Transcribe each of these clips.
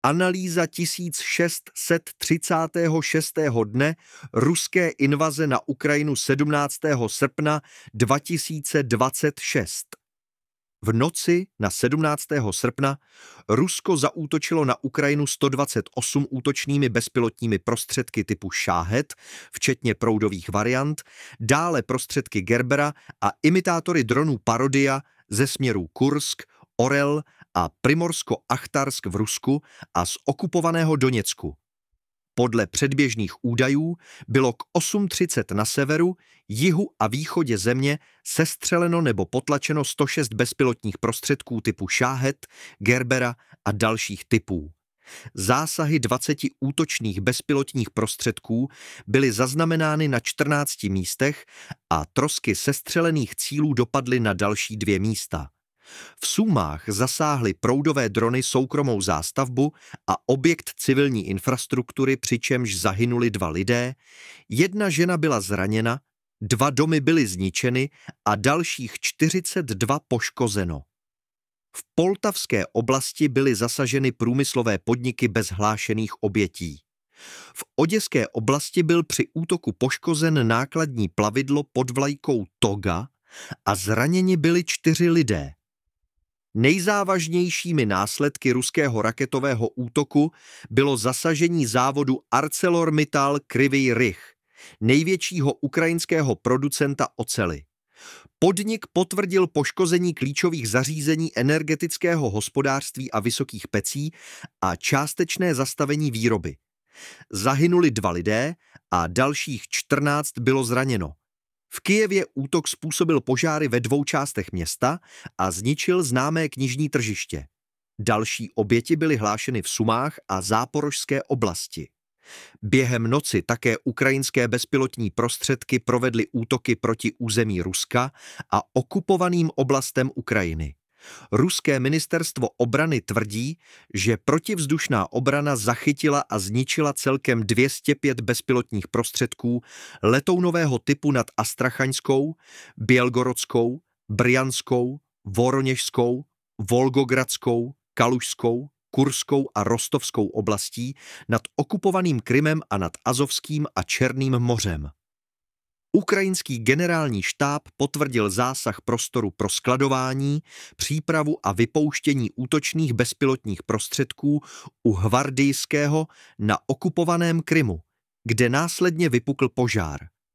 Analýza 1636. dne ruské invaze na Ukrajinu 17. srpna 2026. V noci na 17. srpna Rusko zaútočilo na Ukrajinu 128 útočnými bezpilotními prostředky typu Šáhed, včetně proudových variant, dále prostředky Gerbera a imitátory dronů Parodia ze směrů Kursk, Orel a Primorsko-Achtarsk v Rusku a z okupovaného Doněcku. Podle předběžných údajů bylo k 8:30 na severu, jihu a východě země sestřeleno nebo potlačeno 106 bezpilotních prostředků typu Šáhed, Gerbera a dalších typů. Zásahy 20 útočných bezpilotních prostředků byly zaznamenány na 14 místech a trosky sestřelených cílů dopadly na další 2 místa. V Sumách zasáhly proudové drony soukromou zástavbu a objekt civilní infrastruktury, přičemž zahynuli 2 lidé, 1 žena byla zraněna, 2 domy byly zničeny a dalších 42 poškozeno. V Poltavské oblasti byly zasaženy průmyslové podniky bez hlášených obětí. V Oděské oblasti byl při útoku poškozen nákladní plavidlo pod vlajkou Toga a zraněni byli 4 lidé. Nejzávažnějšími následky ruského raketového útoku bylo zasažení závodu ArcelorMittal Kryvyi Rih, největšího ukrajinského producenta oceli. Podnik potvrdil poškození klíčových zařízení energetického hospodářství a vysokých pecí a částečné zastavení výroby. Zahynuli 2 lidé a dalších 14 bylo zraněno. V Kyjevě útok způsobil požáry ve 2 částech města a zničil známé knižní tržiště. Další oběti byly hlášeny v Sumách a Záporožské oblasti. Během noci také ukrajinské bezpilotní prostředky provedly útoky proti území Ruska a okupovaným oblastem Ukrajiny. Ruské ministerstvo obrany tvrdí, že protivzdušná obrana zachytila a zničila celkem 205 bezpilotních prostředků letounového typu nad Astrachaňskou, Bělgorodskou, Brjanskou, Voroněžskou, Volgogradskou, Kalušskou, Kurskou a Rostovskou oblastí, nad okupovaným Krymem a nad Azovským a Černým mořem. Ukrajinský generální štáb potvrdil zásah prostoru pro skladování, přípravu a vypouštění útočných bezpilotních prostředků u Hvardijského na okupovaném Krymu, kde následně vypukl požár.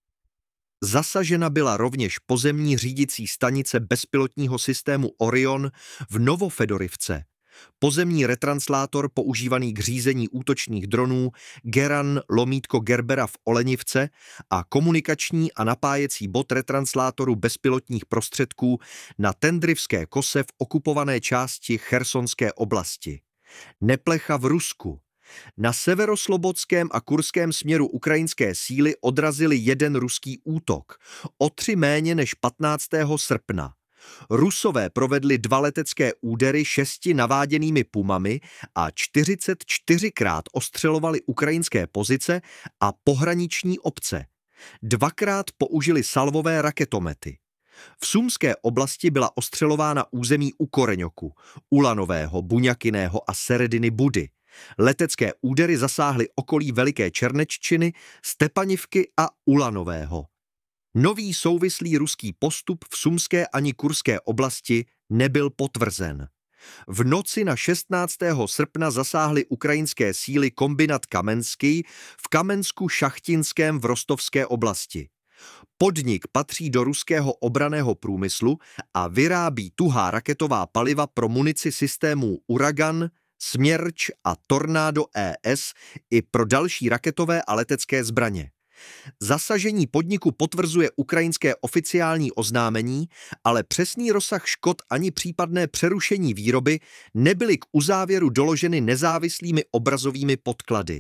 Zasažena byla rovněž pozemní řídicí stanice bezpilotního systému Orion v Novofedorivce, pozemní retranslátor používaný k řízení útočných dronů Geran-Gerbera v Olenivce a komunikační a napájecí bod retranslátoru bezpilotních prostředků na Tendrivské kose v okupované části Chersonské oblasti. Neplecha v Rusku. Na severoslobodském a kurském směru ukrajinské síly odrazili 1 ruský útok, o 3 méně než 15. srpna. Rusové provedli 2 letecké údery 6 naváděnými Pumami a 44krát ostřelovali ukrajinské pozice a pohraniční obce. 2krát použili salvové raketomety. V Sumské oblasti byla ostřelována území u Koreňoku, Ulanového, Buňakiného a Serediny Budy. Letecké údery zasáhly okolí Veliké Černeččiny, Stepanivky a Ulanového. Nový souvislý ruský postup v Sumské ani Kurské oblasti nebyl potvrzen. V noci na 16. srpna zasáhly ukrajinské síly kombinat Kamenský v Kamensku-Šachtinském v Rostovské oblasti. Podnik patří do ruského obranného průmyslu a vyrábí tuhá raketová paliva pro munici systémů Uragan, Směrč a Tornádo ES i pro další raketové a letecké zbraně. Zasažení podniku potvrzuje ukrajinské oficiální oznámení, ale přesný rozsah škod ani případné přerušení výroby nebyly k uzávěru doloženy nezávislými obrazovými podklady.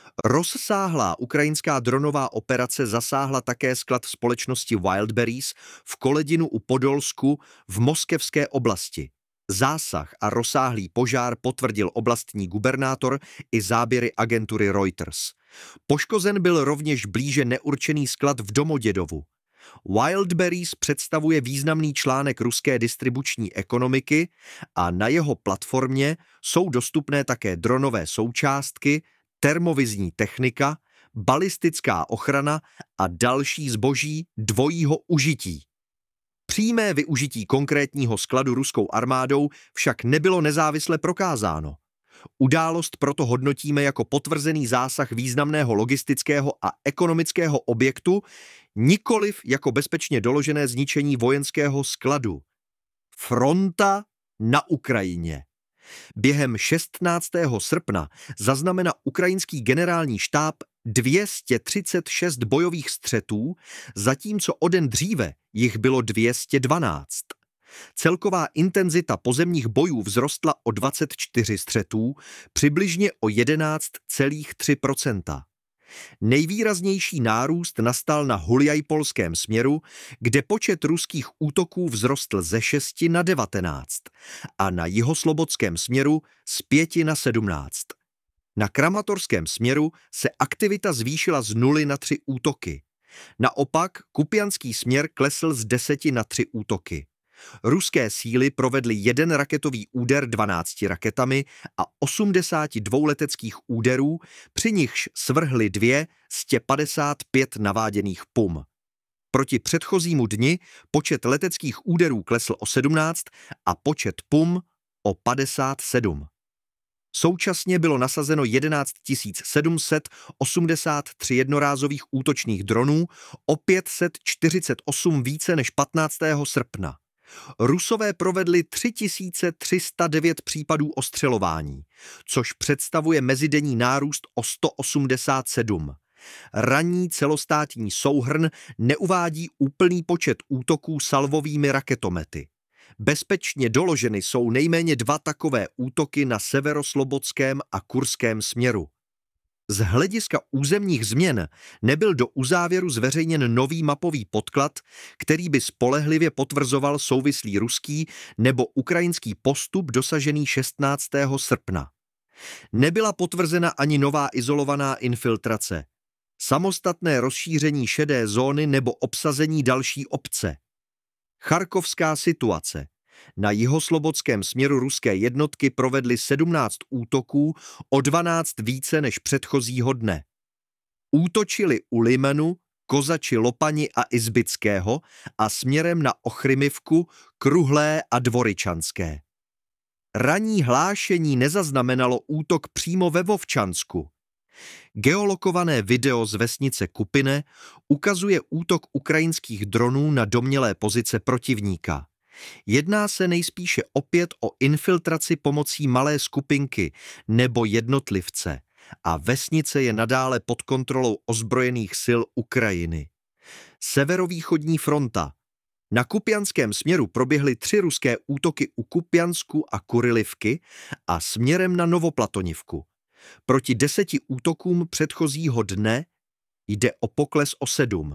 Rozsáhlá ukrajinská dronová operace zasáhla také sklad společnosti Wildberries v Koledinu u Podolsku v Moskevské oblasti. Zásah a rozsáhlý požár potvrdil oblastní gubernátor i záběry agentury Reuters. Poškozen byl rovněž blíže neurčený sklad v Domodědovu. Wildberries představuje významný článek ruské distribuční ekonomiky a na jeho platformě jsou dostupné také dronové součástky, termovizní technika, balistická ochrana a další zboží dvojího užití. Přímé využití konkrétního skladu ruskou armádou však nebylo nezávisle prokázáno. Událost proto hodnotíme jako potvrzený zásah významného logistického a ekonomického objektu, nikoliv jako bezpečně doložené zničení vojenského skladu. Fronta na Ukrajině. Během 16. srpna zaznamenal ukrajinský generální štáb 236 bojových střetů, zatímco o den dříve jich bylo 212. Celková intenzita pozemních bojů vzrostla o 24 střetů, přibližně o 11,3%. Nejvýraznější nárůst nastal na Huljajpolském směru, kde počet ruských útoků vzrostl ze 6 na 19 a na Jihoslobodském směru z 5 na 17. Na Kramatorském směru se aktivita zvýšila z 0 na 3 útoky. Naopak Kupianský směr klesl z 10 na 3 útoky. Ruské síly provedly 1 raketový úder 12 raketami a 82 leteckých úderů, při nichž svrhly 2 z 55 naváděných PUM. Proti předchozímu dni počet leteckých úderů klesl o 17 a počet PUM o 57. Současně bylo nasazeno 11 783 jednorázových útočných dronů, o 548 více než 15. srpna. Rusové provedli 3309 případů ostřelování, což představuje mezidenní nárůst o 187. Ranní celostátní souhrn neuvádí úplný počet útoků salvovými raketomety. Bezpečně doloženy jsou nejméně 2 takové útoky na severoslobodském a kurském směru. Z hlediska územních změn nebyl do uzávěru zveřejněn nový mapový podklad, který by spolehlivě potvrzoval souvislý ruský nebo ukrajinský postup dosažený 16. srpna. Nebyla potvrzena ani nová izolovaná infiltrace, samostatné rozšíření šedé zóny nebo obsazení další obce. Charkovská situace. Na jihoslobodském směru ruské jednotky provedly 17 útoků, o 12 více než předchozího dne. Útočili u Limenu, Kozači Lopani a Izbického a směrem na Ochrymivku, Kruhlé a Dvoričanské. Ranní hlášení nezaznamenalo útok přímo ve Vovčansku. Geolokované video z vesnice Kupine ukazuje útok ukrajinských dronů na domnělé pozice protivníka. Jedná se nejspíše opět o infiltraci pomocí malé skupinky nebo jednotlivce a vesnice je nadále pod kontrolou ozbrojených sil Ukrajiny. Severovýchodní fronta. Na Kupianském směru proběhly 3 ruské útoky u Kupiansku a Kurilivky a směrem na Novoplatonivku. Proti 10 útokům předchozího dne jde o pokles o 7.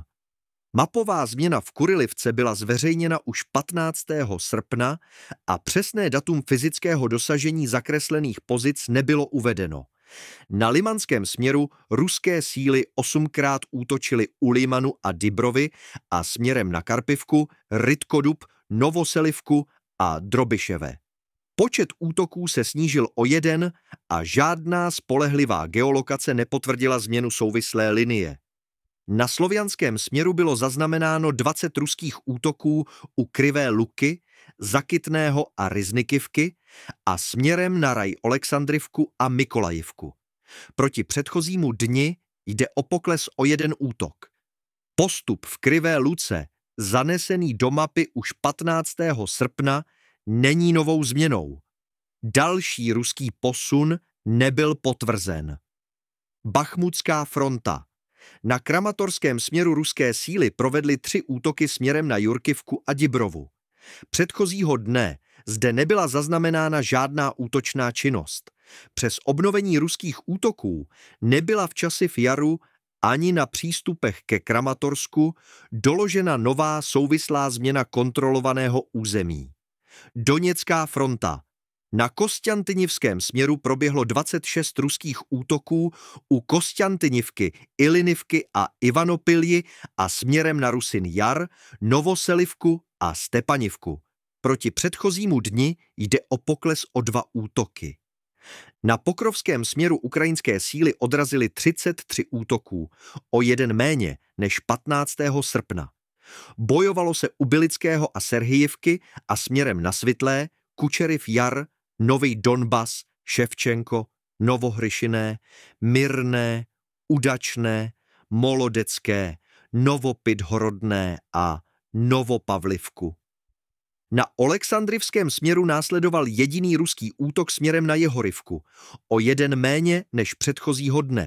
Mapová změna v Kurilivce byla zveřejněna už 15. srpna a přesné datum fyzického dosažení zakreslených pozic nebylo uvedeno. Na Limanském směru ruské síly 8krát útočily u Limanu a Dibrovy a směrem na Karpivku, Rytkodub, Novoselivku a Drobyševe. Počet útoků se snížil o 1 a žádná spolehlivá geolokace nepotvrdila změnu souvislé linie. Na slovianském směru bylo zaznamenáno 20 ruských útoků u Krivé Luky, Zakytného a Ryznikivky a směrem na Raj Oleksandrivku a Mykolajivku. Proti předchozímu dni jde o pokles o 1 útok. Postup v Krivé Luce, zanesený do mapy už 15. srpna, není novou změnou. Další ruský posun nebyl potvrzen. Bachmutská fronta. Na Kramatorském směru ruské síly provedly 3 útoky směrem na Jurkivku a Dibrovu. Předchozího dne zde nebyla zaznamenána žádná útočná činnost. Přes obnovení ruských útoků nebyla v Časiv Jaru ani na přístupech ke Kramatorsku doložena nová souvislá změna kontrolovaného území. Doněcká fronta. Na Kosťantynivském směru proběhlo 26 ruských útoků u Kosťantynivky, Ilinivky a Ivanopilji a směrem na Rusin Jar, Novoselivku a Stepanivku. Proti předchozímu dni jde o pokles o 2 útoky. Na Pokrovském směru ukrajinské síly odrazily 33 útoků, o 1 méně než 15. srpna. Bojovalo se u Bilického a Serhijivky a směrem na Svitlé, Kučeriv Jar, Nový Donbas, Ševčenko, Novohryšiné, Myrné, Udačné, Molodecké, Novopidhorodné a Novopavlivku. Na Oleksandrivském směru následoval jediný ruský útok směrem na Jehorivku, o 1 méně než předchozího dne.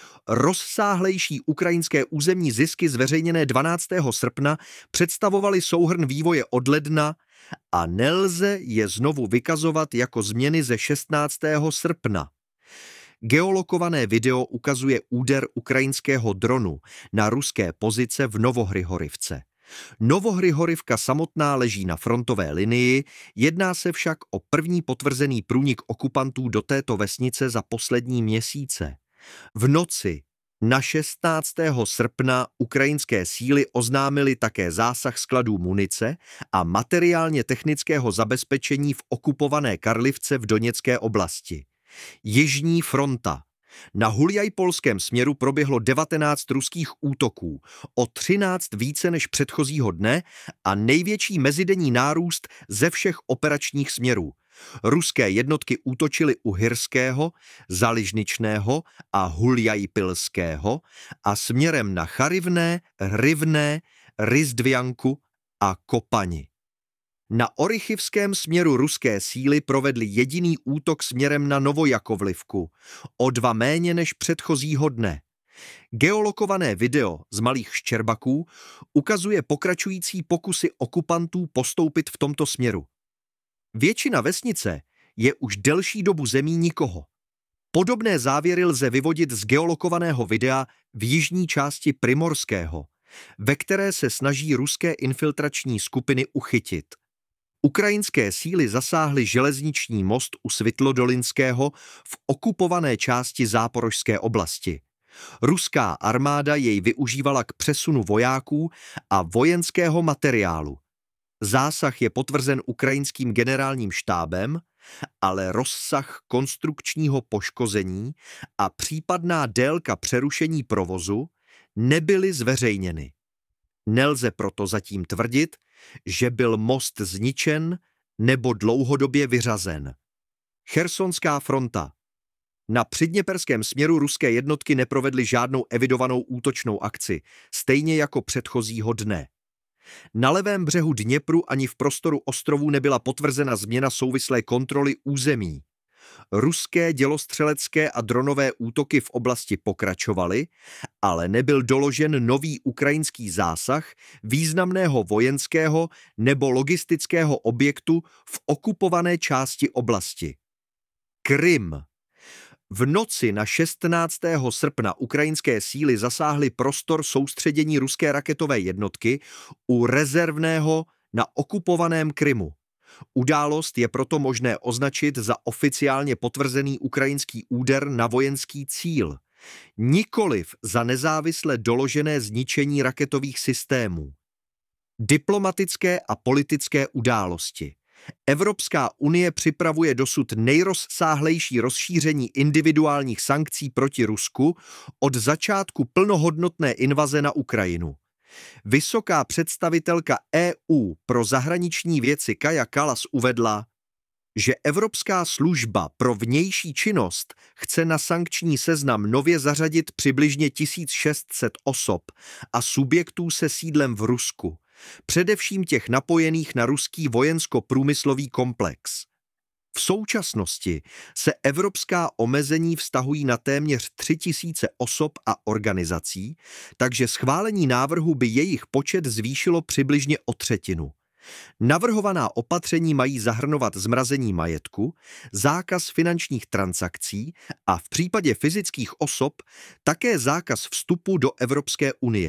Rozsáhlejší ukrajinské územní zisky zveřejněné 12. srpna představovaly souhrn vývoje od ledna a nelze je znovu vykazovat jako změny ze 16. srpna. Geolokované video ukazuje úder ukrajinského dronu na ruské pozice v Novohryhorivce. Novohryhorivka samotná leží na frontové linii, jedná se však o první potvrzený průnik okupantů do této vesnice za poslední měsíce. V noci na 16. srpna ukrajinské síly oznámily také zásah skladů munice a materiálně technického zabezpečení v okupované Karlivce v Doněcké oblasti. Jižní fronta. Na Huljajpolském směru proběhlo 19 ruských útoků, o 13 více než předchozího dne a největší mezidenní nárůst ze všech operačních směrů. Ruské jednotky útočily u Hyrského, Zaližničného a Huljajpilského a směrem na Charivné, Rivné, Ryzdvianku a Kopani. Na Orychivském směru ruské síly provedly jediný útok směrem na Novojakovlivku, o 2 méně než předchozího dne. Geolokované video z Malých Ščerbaků ukazuje pokračující pokusy okupantů postoupit v tomto směru. Většina vesnice je už delší dobu zemí nikoho. Podobné závěry lze vyvodit z geolokovaného videa v jižní části Primorského, ve které se snaží ruské infiltrační skupiny uchytit. Ukrajinské síly zasáhly železniční most u Svitlodolinského v okupované části Záporožské oblasti. Ruská armáda jej využívala k přesunu vojáků a vojenského materiálu. Zásah je potvrzen ukrajinským generálním štábem, ale rozsah konstrukčního poškození a případná délka přerušení provozu nebyly zveřejněny. Nelze proto zatím tvrdit, že byl most zničen nebo dlouhodobě vyřazen. Chersonská fronta. Na přidněperském směru ruské jednotky neprovedly žádnou evidovanou útočnou akci, stejně jako předchozího dne. Na levém břehu Dněpru ani v prostoru ostrovů nebyla potvrzena změna souvislé kontroly území. Ruské dělostřelecké a dronové útoky v oblasti pokračovaly, ale nebyl doložen nový ukrajinský zásah významného vojenského nebo logistického objektu v okupované části oblasti. Krym. V noci na 16. srpna ukrajinské síly zasáhly prostor soustředění ruské raketové jednotky u rezervného na okupovaném Krymu. Událost je proto možné označit za oficiálně potvrzený ukrajinský úder na vojenský cíl, nikoliv za nezávisle doložené zničení raketových systémů. Diplomatické a politické události. Evropská unie připravuje dosud nejrozsáhlejší rozšíření individuálních sankcí proti Rusku od začátku plnohodnotné invaze na Ukrajinu. Vysoká představitelka EU pro zahraniční věci Kaja Kallas uvedla, že Evropská služba pro vnější činnost chce na sankční seznam nově zařadit přibližně 1600 osob a subjektů se sídlem v Rusku, především těch napojených na ruský vojensko-průmyslový komplex. V současnosti se evropská omezení vztahují na téměř 3000 osob a organizací, takže schválení návrhu by jejich počet zvýšilo přibližně o 1/3. Navrhovaná opatření mají zahrnovat zmrazení majetku, zákaz finančních transakcí a v případě fyzických osob také zákaz vstupu do Evropské unie.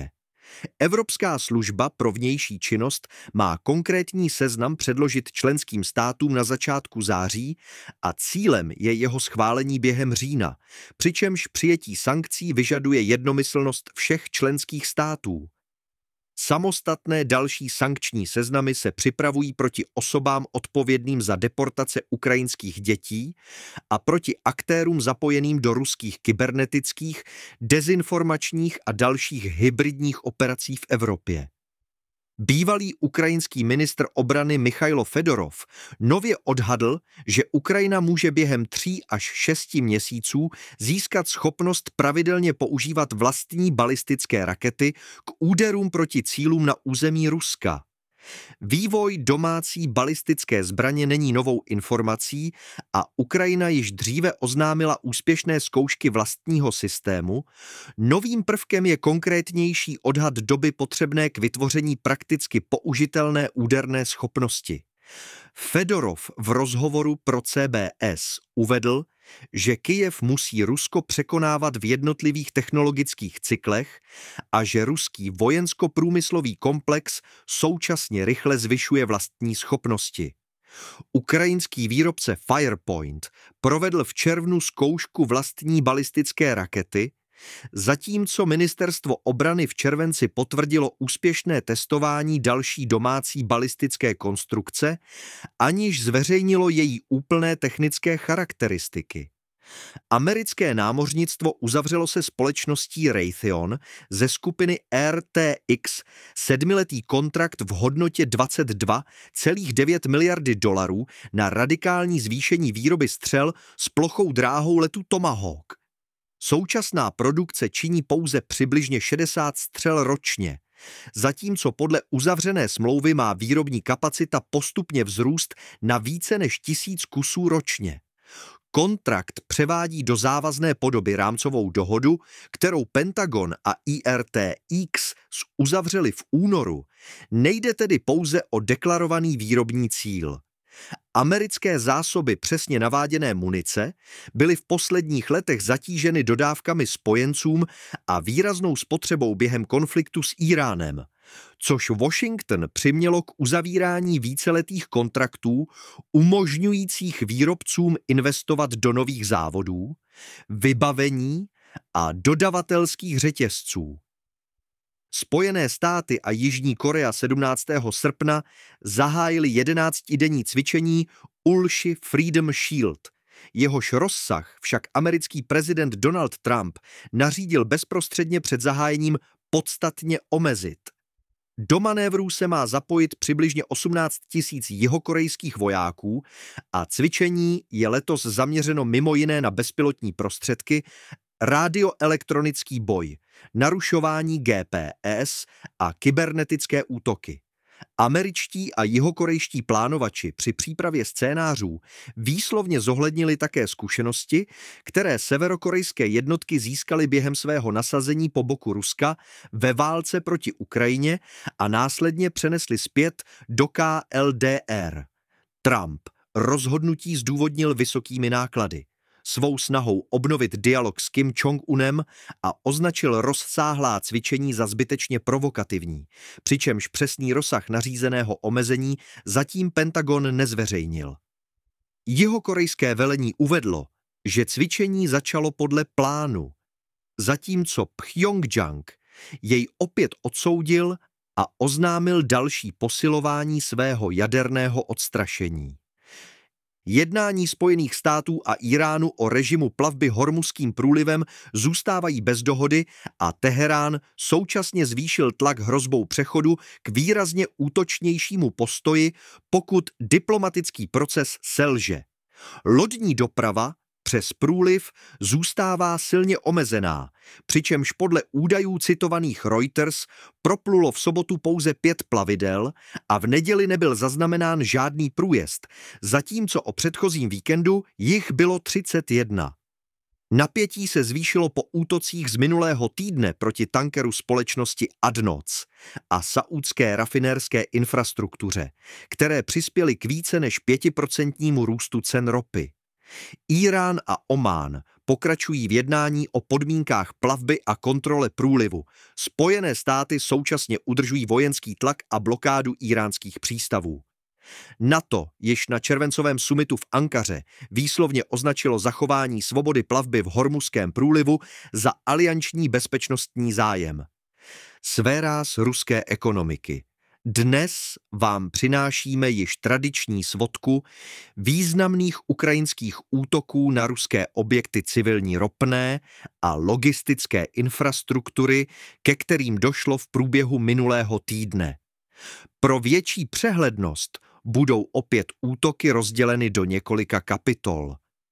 Evropská služba pro vnější činnost má konkrétní seznam předložit členským státům na začátku září a cílem je jeho schválení během října, přičemž přijetí sankcí vyžaduje jednomyslnost všech členských států. Samostatné další sankční seznamy se připravují proti osobám odpovědným za deportace ukrajinských dětí a proti aktérům zapojeným do ruských kybernetických, dezinformačních a dalších hybridních operací v Evropě. Bývalý ukrajinský ministr obrany Michailo Fedorov nově odhadl, že Ukrajina může během 3 až 6 měsíců získat schopnost pravidelně používat vlastní balistické rakety k úderům proti cílům na území Ruska. Vývoj domácí balistické zbraně není novou informací a Ukrajina již dříve oznámila úspěšné zkoušky vlastního systému. Novým prvkem je konkrétnější odhad doby potřebné k vytvoření prakticky použitelné úderné schopnosti. Fedorov v rozhovoru pro CBS uvedl, že Kyjev musí Rusko překonávat v jednotlivých technologických cyklech a že ruský vojensko-průmyslový komplex současně rychle zvyšuje vlastní schopnosti. Ukrajinský výrobce Firepoint provedl v červnu zkoušku vlastní balistické rakety, zatímco ministerstvo obrany v červenci potvrdilo úspěšné testování další domácí balistické konstrukce, aniž zveřejnilo její úplné technické charakteristiky. Americké námořnictvo uzavřelo se společností Raytheon ze skupiny RTX 7letý kontrakt v hodnotě $22,9 miliardy na radikální zvýšení výroby střel s plochou dráhou letu Tomahawk. Současná produkce činí pouze přibližně 60 střel ročně, zatímco podle uzavřené smlouvy má výrobní kapacita postupně vzrůst na více než 1000 kusů ročně. Kontrakt převádí do závazné podoby rámcovou dohodu, kterou Pentagon a IRTX uzavřeli v únoru. Nejde tedy pouze o deklarovaný výrobní cíl. Americké zásoby přesně naváděné munice byly v posledních letech zatíženy dodávkami spojencům a výraznou spotřebou během konfliktu s Íránem, což Washington přimělo k uzavírání víceletých kontraktů umožňujících výrobcům investovat do nových závodů, vybavení a dodavatelských řetězců. Spojené státy a Jižní Korea 17. srpna zahájili 11denní cvičení Ulshi Freedom Shield. Jehož rozsah však americký prezident Donald Trump nařídil bezprostředně před zahájením podstatně omezit. Do manévrů se má zapojit přibližně 18 000 jihokorejských vojáků a cvičení je letos zaměřeno mimo jiné na bezpilotní prostředky, radioelektronický boj, narušování GPS a kybernetické útoky. Američtí a jihokorejští plánovači při přípravě scénářů výslovně zohlednili také zkušenosti, které severokorejské jednotky získaly během svého nasazení po boku Ruska ve válce proti Ukrajině a následně přenesli zpět do KLDR. Trump rozhodnutí zdůvodnil vysokými náklady, svou snahou obnovit dialog s Kim Jong-unem a označil rozsáhlá cvičení za zbytečně provokativní, přičemž přesný rozsah nařízeného omezení zatím Pentagon nezveřejnil. Jihokorejské velení uvedlo, že cvičení začalo podle plánu, zatímco Pchjongjang jej opět odsoudil a oznámil další posilování svého jaderného odstrašení. Jednání Spojených států a Íránu o režimu plavby Hormuzským průlivem zůstávají bez dohody a Teherán současně zvýšil tlak hrozbou přechodu k výrazně útočnějšímu postoji, pokud diplomatický proces selže. Lodní doprava přes průliv zůstává silně omezená, přičemž podle údajů citovaných Reuters proplulo v sobotu pouze 5 plavidel a v neděli nebyl zaznamenán žádný průjezd, zatímco o předchozím víkendu jich bylo 31. Napětí se zvýšilo po útocích z minulého týdne proti tankeru společnosti ADNOC a saúdské rafinérské infrastruktuře, které přispěly k více než 5% růstu cen ropy. Írán a Omán pokračují v jednání o podmínkách plavby a kontrole průlivu. Spojené státy současně udržují vojenský tlak a blokádu íránských přístavů. NATO, jež na červencovém summitu v Ankaře výslovně označilo zachování svobody plavby v Hormuzském průlivu za alianční bezpečnostní zájem. Sféráz ruské ekonomiky. Dnes vám přinášíme již tradiční svodku významných ukrajinských útoků na ruské objekty civilní ropné a logistické infrastruktury, ke kterým došlo v průběhu minulého týdne. Pro větší přehlednost budou opět útoky rozděleny do několika kapitol.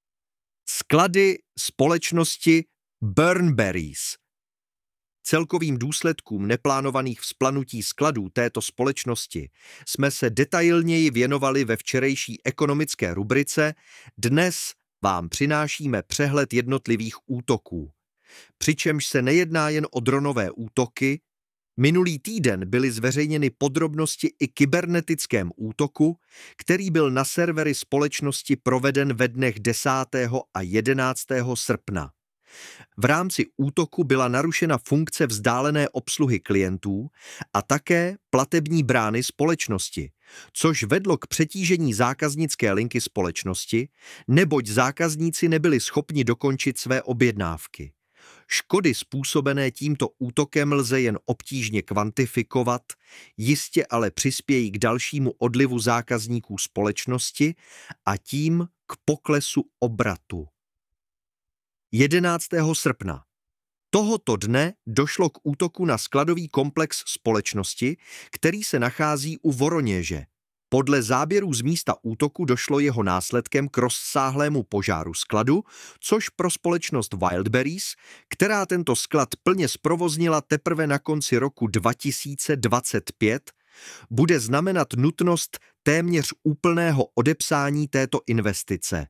Sklady společnosti Burnberries. Celkovým důsledkům neplánovaných vzplanutí skladů této společnosti jsme se detailněji věnovali ve včerejší ekonomické rubrice. Dnes vám přinášíme přehled jednotlivých útoků. Přičemž se nejedná jen o dronové útoky. Minulý týden byly zveřejněny podrobnosti i kybernetickém útoku, který byl na servery společnosti proveden ve dnech 10. a 11. srpna. V rámci útoku byla narušena funkce vzdálené obsluhy klientů a také platební brány společnosti, což vedlo k přetížení zákaznické linky společnosti, neboť zákazníci nebyli schopni dokončit své objednávky. Škody způsobené tímto útokem lze jen obtížně kvantifikovat, jistě ale přispějí k dalšímu odlivu zákazníků společnosti a tím k poklesu obratu. 11. srpna. Tohoto dne došlo k útoku na skladový komplex společnosti, který se nachází u Voroněže. Podle záběrů z místa útoku došlo jeho následkem k rozsáhlému požáru skladu, což pro společnost Wildberries, která tento sklad plně zprovoznila teprve na konci roku 2025, bude znamenat nutnost téměř úplného odepsání této investice.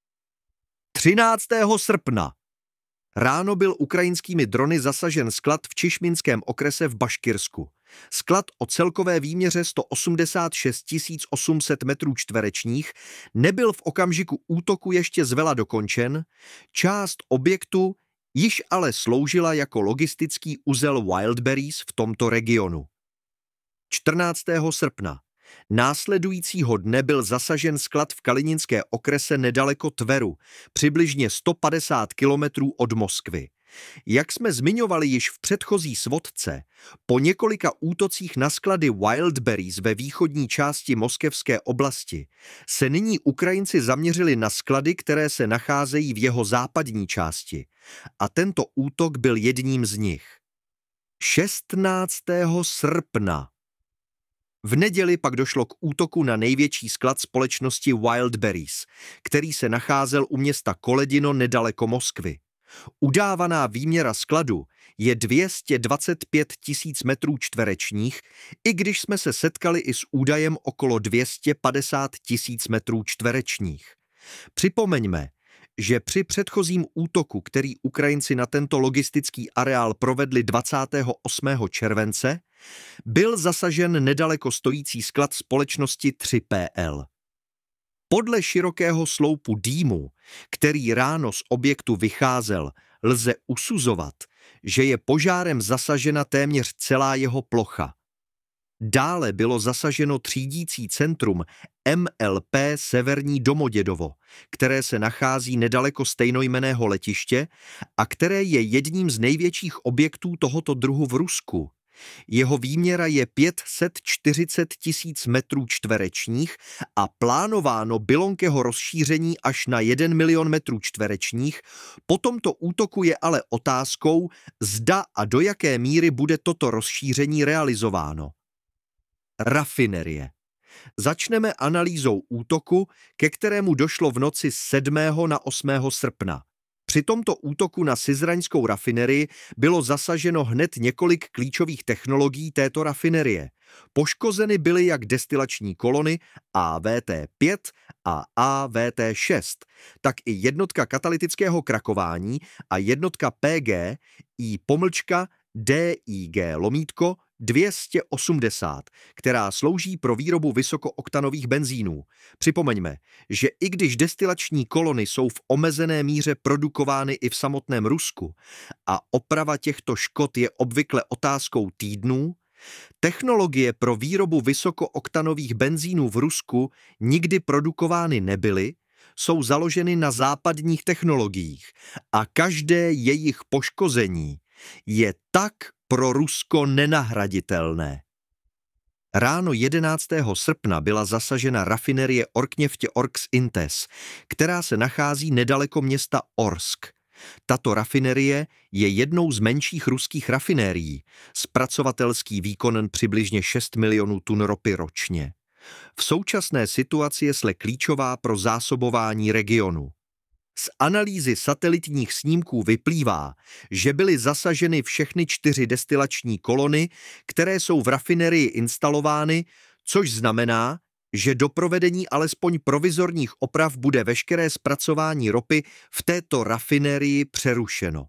13. srpna. Ráno byl ukrajinskými drony zasažen sklad v Čišminském okrese v Baškirsku. Sklad o celkové výměře 186 800 metrů čtverečních nebyl v okamžiku útoku ještě zvela dokončen, část objektu již ale sloužila jako logistický uzel Wildberries v tomto regionu. 14. srpna. Následujícího dne byl zasažen sklad v Kalininské okrese nedaleko Tveru, přibližně 150 kilometrů od Moskvy. Jak jsme zmiňovali již v předchozí svodce, po několika útocích na sklady Wildberries ve východní části moskevské oblasti se nyní Ukrajinci zaměřili na sklady, které se nacházejí v jeho západní části. A tento útok byl jedním z nich. 16. srpna. V neděli pak došlo k útoku na největší sklad společnosti Wildberries, který se nacházel u města Koledino nedaleko Moskvy. Udávaná výměra skladu je 225 000 metrů čtverečních, i když jsme se setkali i s údajem okolo 250 000 metrů čtverečních. Připomeňme, že při předchozím útoku, který Ukrajinci na tento logistický areál provedli 28. července, byl zasažen nedaleko stojící sklad společnosti 3PL. Podle širokého sloupu dýmu, který ráno z objektu vycházel, lze usuzovat, že je požárem zasažena téměř celá jeho plocha. Dále bylo zasaženo třídící centrum MLP Severní Domodědovo, které se nachází nedaleko stejnojmenného letiště a které je jedním z největších objektů tohoto druhu v Rusku. Jeho výměra je 540 000 metrů čtverečních a plánováno Bylonkeho rozšíření až na 1 milion metrů čtverečních. Po tomto útoku je ale otázkou, zda a do jaké míry bude toto rozšíření realizováno. Rafinerie. Začneme analýzou útoku, ke kterému došlo v noci z 7. na 8. srpna. Při tomto útoku na Syzraňskou rafinerii bylo zasaženo hned několik klíčových technologií této rafinerie. Poškozeny byly jak destilační kolony AVT5 a AVT6, tak i jednotka katalytického krakování a jednotka PG i pomlčka DIG 280, která slouží pro výrobu vysokooktanových benzínů. Připomeňme, že i když destilační kolony jsou v omezené míře produkovány i v samotném Rusku a oprava těchto škod je obvykle otázkou týdnů, technologie pro výrobu vysokooktanových benzínů v Rusku nikdy produkovány nebyly, jsou založeny na západních technologiích a každé jejich poškození je tak pro Rusko nenahraditelné. Ráno 11. srpna byla zasažena rafinerie Orkněftě-Orks-Intes, která se nachází nedaleko města Orsk. Tato rafinerie je jednou z menších ruských rafinérií, zpracovatelský výkon přibližně 6 milionů tun ropy ročně. V současné situaci je sle klíčová pro zásobování regionu. Z analýzy satelitních snímků vyplývá, že byly zasaženy všechny 4 destilační kolony, které jsou v rafinerii instalovány, což znamená, že do provedení alespoň provizorních oprav bude veškeré zpracování ropy v této rafinerii přerušeno.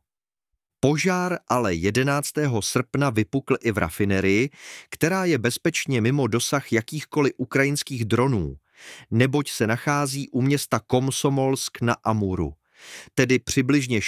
Požár ale 11. srpna vypukl i v rafinerii, která je bezpečně mimo dosah jakýchkoliv ukrajinských dronů, neboť se nachází u města Komsomolsk na Amuru, tedy přibližně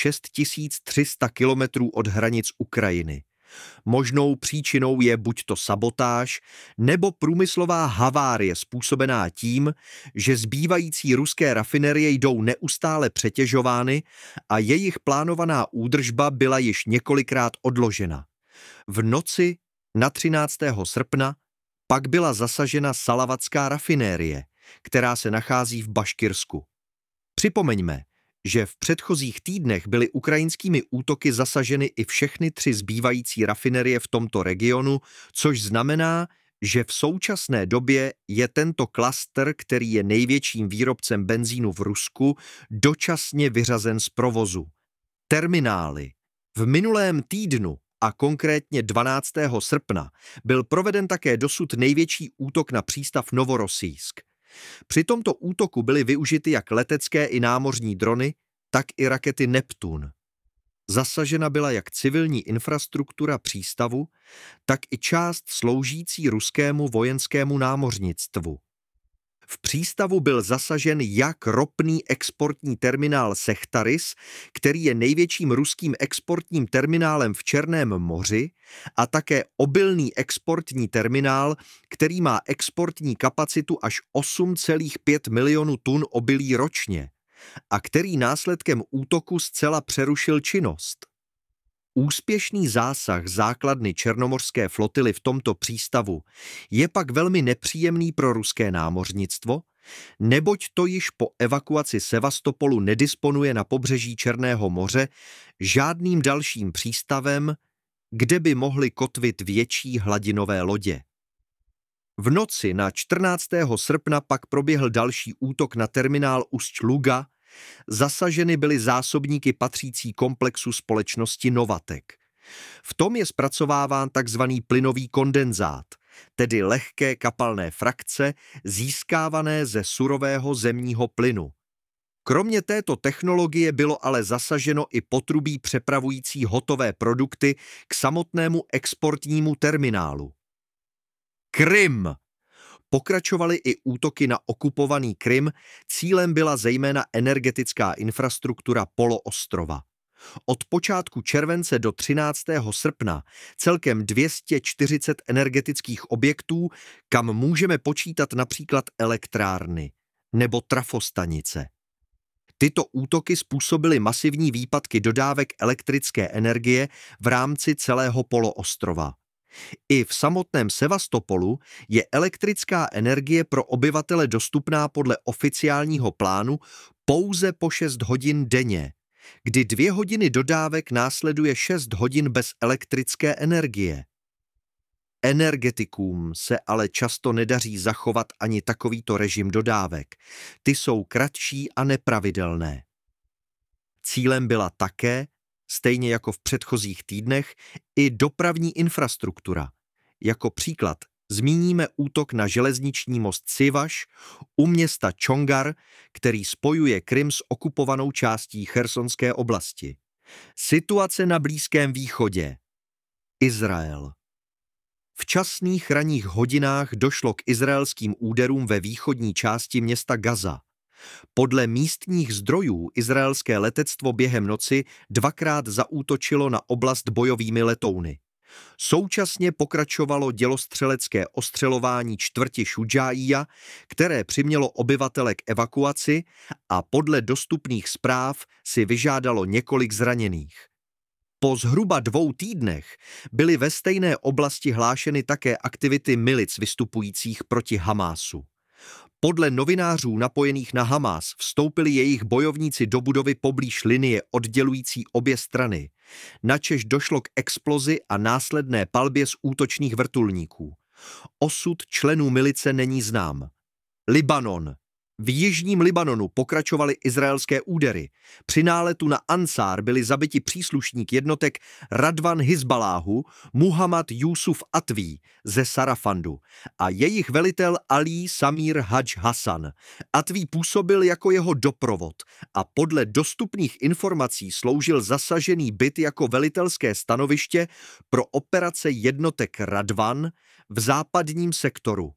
6300 kilometrů od hranic Ukrajiny. Možnou příčinou je buď to sabotáž, nebo průmyslová havárie způsobená tím, že zbývající ruské rafinerie jdou neustále přetěžovány a jejich plánovaná údržba byla již několikrát odložena. V noci na 13. srpna pak byla zasažena Salavatská rafinérie, která se nachází v Baškirsku. Připomeňme, že v předchozích týdnech byly ukrajinskými útoky zasaženy i všechny 3 zbývající rafinerie v tomto regionu, což znamená, že v současné době je tento klaster, který je největším výrobcem benzínu v Rusku, dočasně vyřazen z provozu. Terminály. V minulém týdnu a konkrétně 12. srpna byl proveden také dosud největší útok na přístav Novorosijsk. Při tomto útoku byly využity jak letecké i námořní drony, tak i rakety Neptun. Zasažena byla jak civilní infrastruktura přístavu, tak i část sloužící ruskému vojenskému námořnictvu. V přístavu byl zasažen jak ropný exportní terminál Sechtaris, který je největším ruským exportním terminálem v Černém moři, a také obilný exportní terminál, který má exportní kapacitu až 8,5 milionu tun obilí ročně a který následkem útoku zcela přerušil činnost. Úspěšný zásah základny černomorské flotily v tomto přístavu je pak velmi nepříjemný pro ruské námořnictvo, neboť to již po evakuaci Sevastopolu nedisponuje na pobřeží Černého moře žádným dalším přístavem, kde by mohly kotvit větší hladinové lodě. V noci na 14. srpna pak proběhl další útok na terminál Ust-Luga. Zasaženy byly zásobníky patřící komplexu společnosti Novatek. V tom je zpracováván tzv. Plynový kondenzát, tedy lehké kapalné frakce získávané ze surového zemního plynu. Kromě této technologie bylo ale zasaženo i potrubí přepravující hotové produkty k samotnému exportnímu terminálu. Krym. Pokračovaly i útoky na okupovaný Krym, cílem byla zejména energetická infrastruktura poloostrova. Od počátku července do 13. srpna celkem 240 energetických objektů, kam můžeme počítat například elektrárny nebo trafostanice. Tyto útoky způsobily masivní výpadky dodávek elektrické energie v rámci celého poloostrova. I v samotném Sevastopolu je elektrická energie pro obyvatele dostupná podle oficiálního plánu pouze po 6 hodin denně, kdy 2 hodiny dodávek následuje 6 hodin bez elektrické energie. Energetikům se ale často nedaří zachovat ani takovýto režim dodávek. Ty jsou kratší a nepravidelné. Cílem byla také, stejně jako v předchozích týdnech, i dopravní infrastruktura. Jako příklad zmíníme útok na železniční most Sivaš u města Čongar, který spojuje Krym s okupovanou částí Chersonské oblasti. Situace na Blízkém východě. Izrael. V časných ranních hodinách došlo k izraelským úderům ve východní části města Gaza. Podle místních zdrojů izraelské letectvo během noci dvakrát zaútočilo na oblast bojovými letouny. Současně pokračovalo dělostřelecké ostřelování čtvrti Šudžáija, které přimělo obyvatele k evakuaci a podle dostupných zpráv si vyžádalo několik zraněných. Po zhruba 2 týdnech byly ve stejné oblasti hlášeny také aktivity milic vystupujících proti Hamásu. Podle novinářů napojených na Hamás vstoupili jejich bojovníci do budovy poblíž linie oddělující obě strany, načež došlo k explozi a následné palbě z útočných vrtulníků. Osud členů milice není znám. Libanon. V jižním Libanonu pokračovaly izraelské údery. Při náletu na Ansár byli zabiti příslušník jednotek Radvan Hizbaláhu Muhammad Yusuf Atví ze Sarafandu a jejich velitel Ali Samir Hadž Hasan. Atví působil jako jeho doprovod a podle dostupných informací sloužil zasažený byt jako velitelské stanoviště pro operace jednotek Radvan v západním sektoru.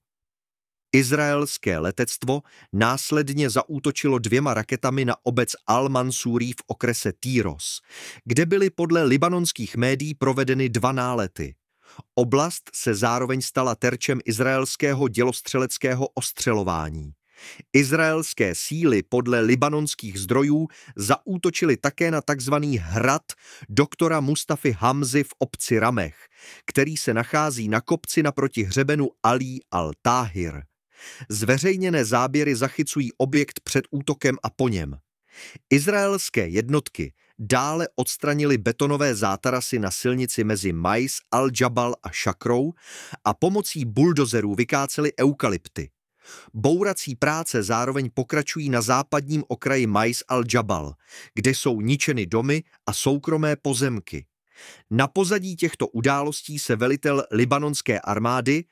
Izraelské letectvo následně zaútočilo 2 raketami na obec Al-Mansúrí v okrese Týros, kde byly podle libanonských médií provedeny 2 nálety. Oblast se zároveň stala terčem izraelského dělostřeleckého ostřelování. Izraelské síly podle libanonských zdrojů zaútočily také na tzv. Hrad doktora Mustafy Hamzy v obci Ramech, který se nachází na kopci naproti hřebenu Ali al-Táhir. Zveřejněné záběry zachycují objekt před útokem a po něm. Izraelské jednotky dále odstranily betonové zátarasy na silnici mezi Mais al-Jabal a Šakrou a pomocí buldozerů vykácely eukalypty. Bourací práce zároveň pokračují na západním okraji Mais al-Jabal, kde jsou ničeny domy a soukromé pozemky. Na pozadí těchto událostí se velitel libanonské armády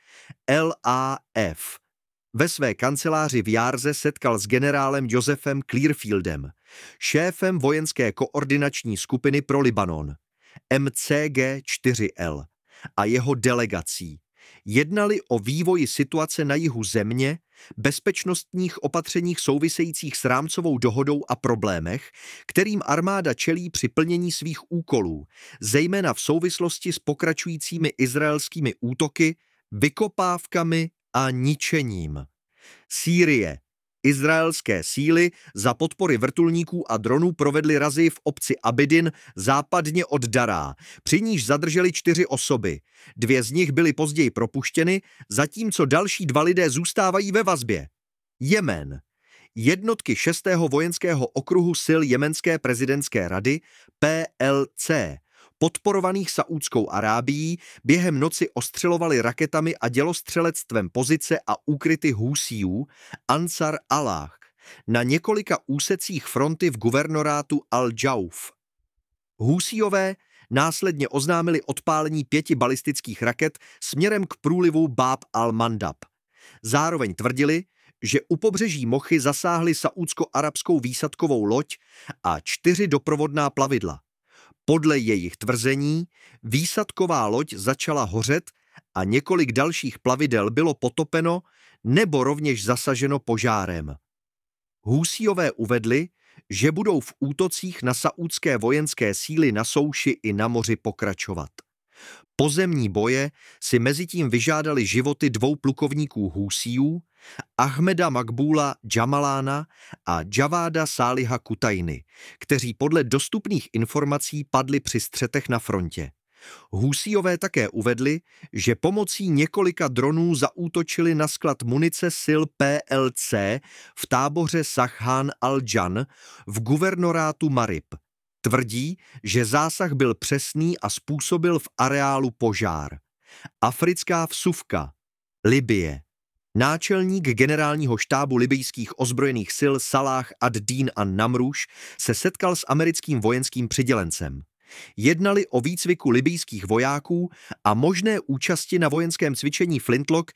LAF ve své kanceláři v Járze setkal s generálem Josephem Clearfieldem, šéfem vojenské koordinační skupiny pro Libanon, MCG-4L, a jeho delegací. Jednali o vývoji situace na jihu země, bezpečnostních opatřeních souvisejících s rámcovou dohodou a problémech, kterým armáda čelí při plnění svých úkolů, zejména v souvislosti s pokračujícími izraelskými útoky, vykopávkami a ničením. Sýrie. Izraelské síly za podpory vrtulníků a dronů provedly razy v obci Abidin západně od Dará, při níž zadrželi 4 osoby. 2 z nich byly později propuštěny, zatímco další 2 lidé zůstávají ve vazbě. Jemen. Jednotky 6. vojenského okruhu sil Jemenské prezidentské rady PLC, podporovaných Saúdskou Arábií, během noci ostřelovali raketami a dělostřelectvem pozice a úkryty Húsijů Ansar Allah na několika úsecích fronty v guvernorátu Al-Jauf. Húsijové následně oznámili odpálení 5 balistických raket směrem k průlivu Bab al-Mandab. Zároveň tvrdili, že u pobřeží Mochy zasáhli saúdsko-arabskou výsadkovou loď a 4 doprovodná plavidla. Podle jejich tvrzení výsadková loď začala hořet a několik dalších plavidel bylo potopeno nebo rovněž zasaženo požárem. Húsijové uvedli, že budou v útocích na saúdské vojenské síly na souši i na moři pokračovat. Pozemní boje si mezitím vyžádali životy 2 plukovníků Húsijů, Ahmeda Makbúla Jamalána a Javáda Sáliha Kutajny, kteří podle dostupných informací padli při střetech na frontě. Húsijové také uvedli, že pomocí několika dronů zaútočili na sklad munice sil PLC v táboře Sachán al-Jan v guvernorátu Marib. Tvrdí, že zásah byl přesný a způsobil v areálu požár. Africká vsuvka. Libye. Náčelník generálního štábu libyjských ozbrojených sil Salah ad-Dín an-Namrúš se setkal s americkým vojenským přidělencem. Jednali o výcviku libyjských vojáků a možné účasti na vojenském cvičení Flintlock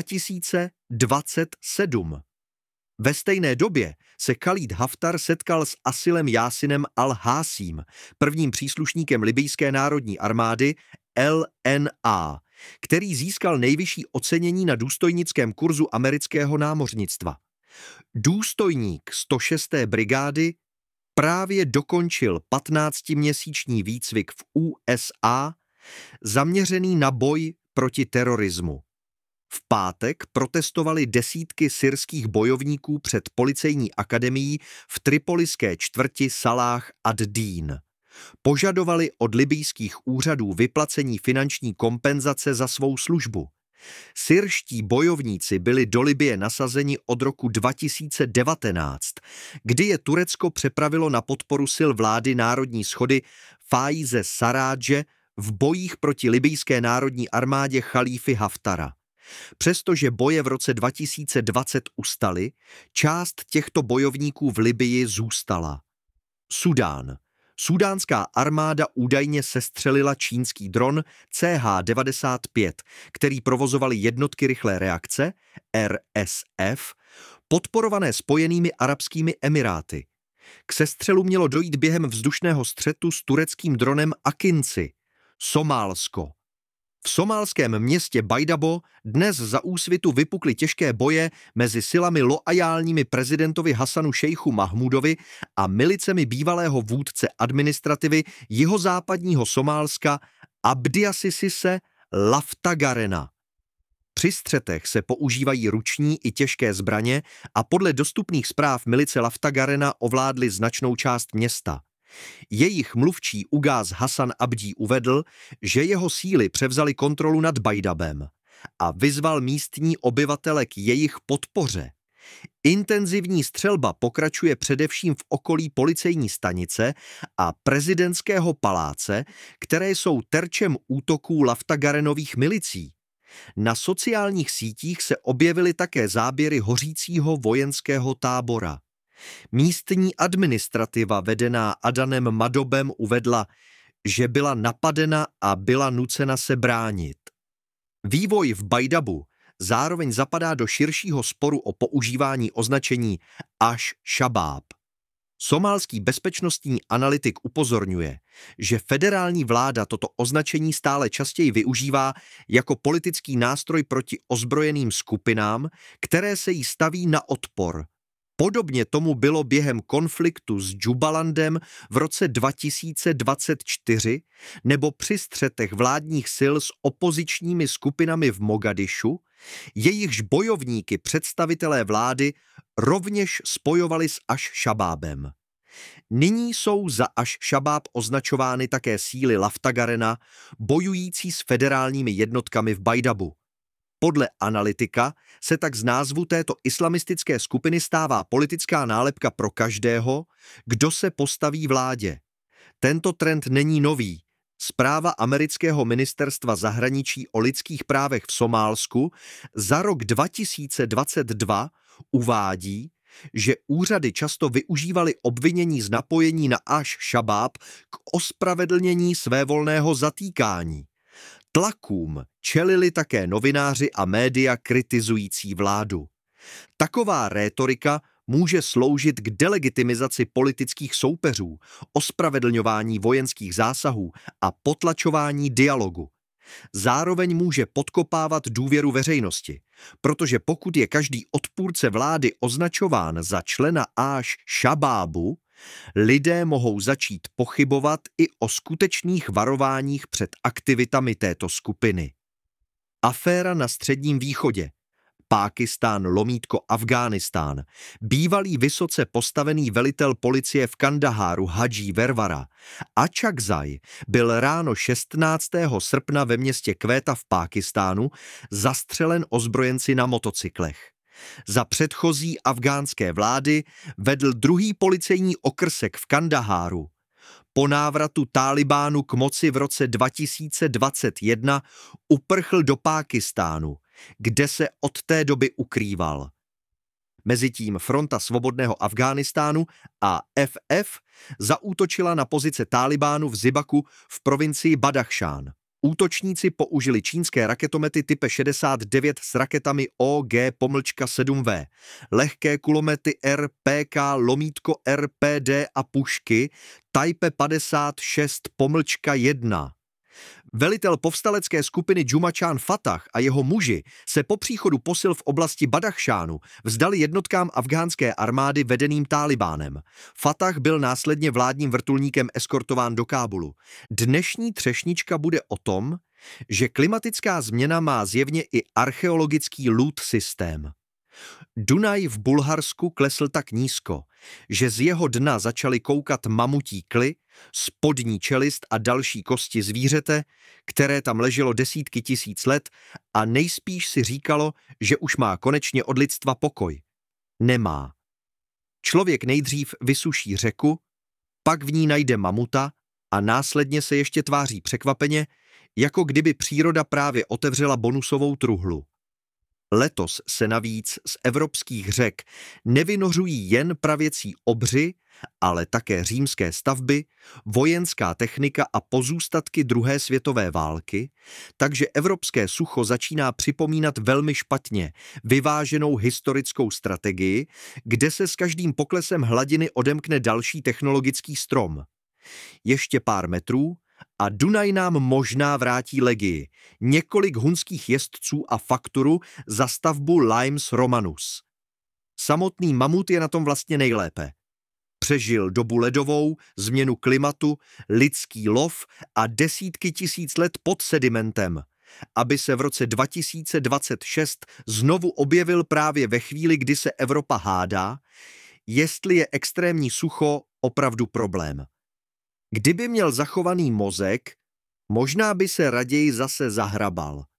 2027. Ve stejné době se Khalid Haftar setkal s Asilem Jásinem al-Hásím, prvním příslušníkem libyjské národní armády LNA, který získal nejvyšší ocenění na důstojnickém kurzu amerického námořnictva. Důstojník 106. brigády právě dokončil 15měsíční výcvik v USA, zaměřený na boj proti terorismu. V pátek protestovali desítky syrských bojovníků před policejní akademií v tripoliské čtvrti Saláh ad-Dín. Požadovali od libyjských úřadů vyplacení finanční kompenzace za svou službu. Syrští bojovníci byli do Libye nasazeni od roku 2019, kdy je Turecko přepravilo na podporu sil vlády národní shody Faize Sarradže v bojích proti libyjské národní armádě Chalífy Haftara. Přestože boje v roce 2020 ustaly, část těchto bojovníků v Libyi zůstala. Sudán. Súdánská armáda údajně sestřelila čínský dron CH-95, který provozovaly jednotky rychlé reakce, RSF, podporované Spojenými arabskými emiráty. K sestřelu mělo dojít během vzdušného střetu s tureckým dronem Akinci. Somálsko. V somálském městě Bajdabo dnes za úsvitu vypukly těžké boje mezi silami loajálními prezidentovi Hasanu Šejchu Mahmudovi a milicemi bývalého vůdce administrativy jihozápadního Somálska Abdiasisise Laftagarena. Při střetech se používají ruční i těžké zbraně a podle dostupných zpráv milice Laftagarena ovládly značnou část města. Jejich mluvčí Ugáz Hasan Abdí uvedl, že jeho síly převzaly kontrolu nad Bajdabem a vyzval místní obyvatele k jejich podpoře. Intenzivní střelba pokračuje především v okolí policejní stanice a prezidentského paláce, které jsou terčem útoků Laftagarenových milicí. Na sociálních sítích se objevily také záběry hořícího vojenského tábora. Místní administrativa vedená Adanem Madobem uvedla, že byla napadena a byla nucena se bránit. Vývoj v Bajdabu zároveň zapadá do širšího sporu o používání označení Aš-Šabáb. Somálský bezpečnostní analytik upozorňuje, že federální vláda toto označení stále častěji využívá jako politický nástroj proti ozbrojeným skupinám, které se jí staví na odpor. Podobně tomu bylo během konfliktu s Jubalandem v roce 2024 nebo při střetech vládních sil s opozičními skupinami v Mogadišu, jejichž bojovníky představitelé vlády rovněž spojovali s Aš-Šabábem. Nyní jsou za Aš-Šabáb označovány také síly Laftagarena, bojující s federálními jednotkami v Bajdabu. Podle analytika se tak z názvu této islamistické skupiny stává politická nálepka pro každého, kdo se postaví vládě. Tento trend není nový. Zpráva amerického ministerstva zahraničí o lidských právech v Somálsku za rok 2022 uvádí, že úřady často využívaly obvinění z napojení na Aš-Šabáb k ospravedlnění svévolného zatýkání. Tlakům čelili také novináři a média kritizující vládu. Taková rétorika může sloužit k delegitimizaci politických soupeřů, ospravedlňování vojenských zásahů a potlačování dialogu. Zároveň může podkopávat důvěru veřejnosti, protože pokud je každý odpůrce vlády označován za člena Aš-Šabábu, lidé mohou začít pochybovat i o skutečných varováních před aktivitami této skupiny. Aféra na Středním východě. Pákistán lomítko Afghánistán. Bývalý vysoce postavený velitel policie v Kandaháru Hadží Vervara Achakzai byl ráno 16. srpna ve městě Kvéta v Pákistánu zastřelen ozbrojenci na motocyklech. Za předchozí afghánské vlády vedl druhý policejní okrsek v Kandaháru. Po návratu Tálibánu k moci v roce 2021 uprchl do Pákistánu, kde se od té doby ukrýval. Mezitím Fronta svobodného Afghánistánu AFF zaútočila na pozice Tálibánu v Zibaku v provincii Badachšán. Útočníci použili čínské raketomety type 69 s raketami OG-7V, lehké kulomety RPG-RPD a pušky Type 56-1. Velitel povstalecké skupiny Džumačán Fatah a jeho muži se po příchodu posil v oblasti Badachšánu vzdali jednotkám afghánské armády vedeným Tálibánem. Fatah byl následně vládním vrtulníkem eskortován do Kábulu. Dnešní třešnička bude o tom, že klimatická změna má zjevně i archeologický loot systém. Dunaj v Bulharsku klesl tak nízko, že z jeho dna začaly koukat mamutí kly, spodní čelist a další kosti zvířete, které tam leželo desítky tisíc let a nejspíš si říkalo, že už má konečně od lidstva pokoj. Nemá. Člověk nejdřív vysuší řeku, pak v ní najde mamuta a následně se ještě tváří překvapeně, jako kdyby příroda právě otevřela bonusovou truhlu. Letos se navíc z evropských řek nevynořují jen pravěcí obři, ale také římské stavby, vojenská technika a pozůstatky druhé světové války, takže evropské sucho začíná připomínat velmi špatně vyváženou historickou strategii, kde se s každým poklesem hladiny odemkne další technologický strom. Ještě pár metrů a Dunaj nám možná vrátí legii, několik hunských jezdců a fakturu za stavbu Limes Romanus. Samotný mamut je na tom vlastně nejlépe. Přežil dobu ledovou, změnu klimatu, lidský lov a desítky tisíc let pod sedimentem, aby se v roce 2026 znovu objevil právě ve chvíli, kdy se Evropa hádá, jestli je extrémní sucho opravdu problém. Kdyby měl zachovaný mozek, možná by se raději zase zahrabal.